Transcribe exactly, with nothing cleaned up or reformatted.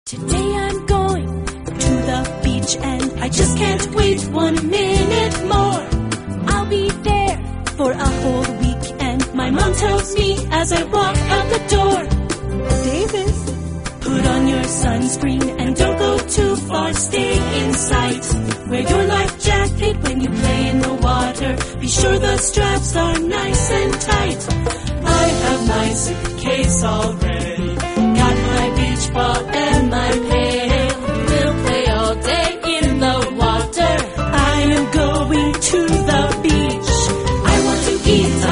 Today I'm going to the beach and I just can't wait one minute more. I'll be there for a whole week and my mom tells me as I walk out the door, Davis, put on your sunscreen and don't go too far, stay in sight. Wear your life jacket when you play in the water. Be sure the straps are nice and tight. I have my suitcase all ready.